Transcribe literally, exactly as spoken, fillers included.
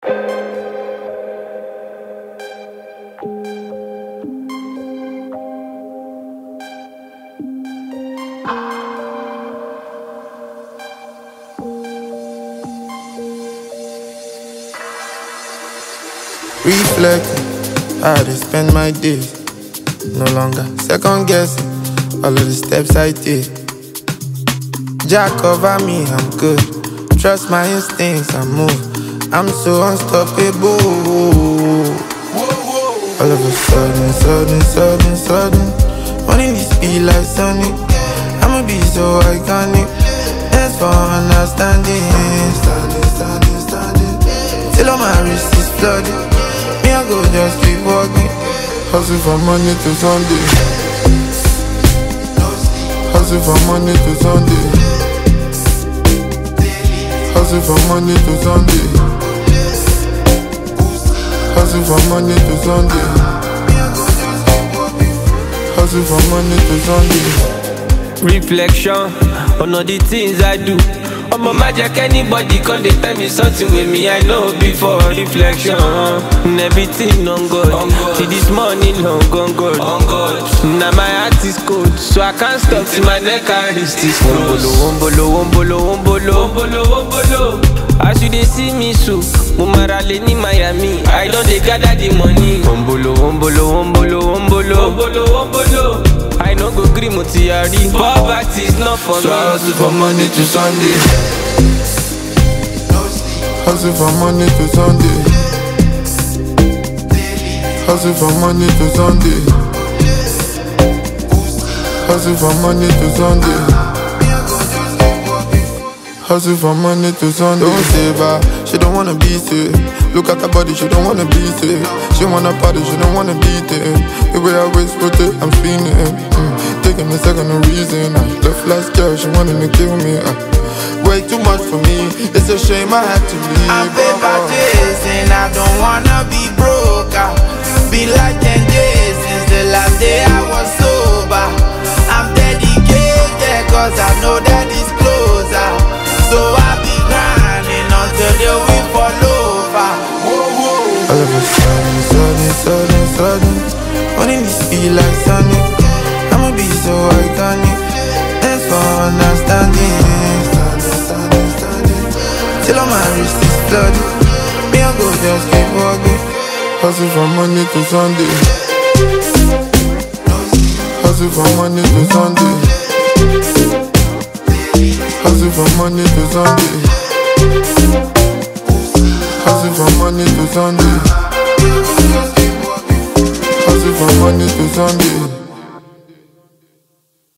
Reflecting, how I spend my days. No longer second guessing all of the steps I take. Jah cover me, I'm good. Trust my instincts, I move. I'm so unstoppable. All of a sudden, sudden, sudden, sudden, wanting this be like Sonic. I'ma be so iconic. Thanks for understanding. Standing, standing, standing, till all my wrist is flooded. Me I go just keep walking. Hustle from Monday to Sunday. Hustle from Monday to Sunday. Hustle from Monday to Sunday. Hustle from Monday to Sunday. Hustle from Monday to Sunday. Reflection on all the things I do. I'm a magic, anybody can they tell me something with me I know before. Reflection, and everything on God. Till this morning long on God. Now my heart is cold, so I can't stop till my neck and wrist is closed. Wombolo, wombolo, wombolo, wombolo, wombolo. As you they see me so, Mumarale ni Miami, I don't they gather the money. Wombolo, wombolo, wombolo, wombolo, wombolo, wombolo. I no go green motiari. Poverty is not for so me. I hustle from Monday to Sunday. Hustle from Monday to Sunday. Hustle from Monday to Sunday. Hustle from Monday to Sunday. Hustle from Monday to Sunday. Don't save her, she don't wanna be safe. Look at her body, she don't wanna be safe. She wanna party, she don't wanna beat it. The way I always put it, I'm feeling it. Mm. Taking a second, no reason. Uh. Left last girl, she wanted to kill me. Uh. Way too much for me, it's a shame I had to leave. I'm paper chasing, I don't wanna be broke. Uh. Be like ten days since the last day I was sober. I'm dedicated, cause I know that it's closer. So I be grinding until the we fall over. All of a sudden, sudden, sudden, sudden, wanting this feel like Sonic. I'ma be so iconic. Thanks for understanding. Standing, standing, standing, till all my wrist is flooded. Me I go just keep walking. Hustle from Monday to Sunday. Hustle from Monday to Sunday. Hustle from Monday to Sunday. Hustle from Monday to Sunday. Hustle from Monday to Sunday.